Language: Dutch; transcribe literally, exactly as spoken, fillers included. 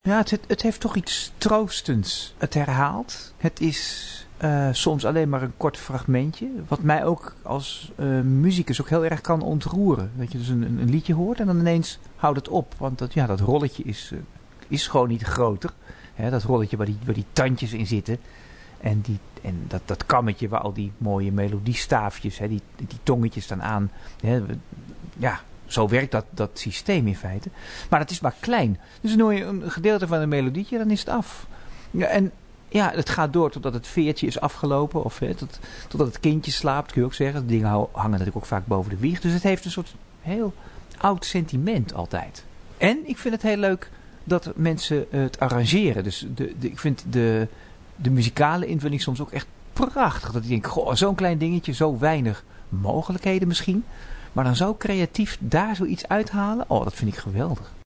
Ja, het, het heeft toch iets troostends. Het herhaalt. Het is uh, soms alleen maar een kort fragmentje. Wat mij ook als uh, muzikus ook heel erg kan ontroeren. Dat je dus een, een liedje hoort en dan ineens houdt het op. Want dat, ja, dat rolletje is, uh, is gewoon niet groter. Hè, dat rolletje waar die, waar die tandjes in zitten. En, die, en dat, dat kammetje waar al die mooie melodiestaafjes, hè, die, die tongetjes staan aan. Hè, ja, zo werkt dat, dat systeem in feite. Maar dat is maar klein. Dus dan hoor je een gedeelte van een melodietje, dan is het af. Ja, en ja, het gaat door totdat het veertje is afgelopen. Of hè, tot, totdat het kindje slaapt, kun je ook zeggen. De dingen hangen natuurlijk ook vaak boven de wieg. Dus het heeft een soort heel oud sentiment altijd. En ik vind het heel leuk dat mensen het arrangeren. Dus de, de, ik vind de, de muzikale invulling soms ook echt prachtig. Dat ik denk, goh, zo'n klein dingetje, zo weinig mogelijkheden misschien. Maar dan zo creatief daar zoiets uithalen, oh, dat vind ik geweldig.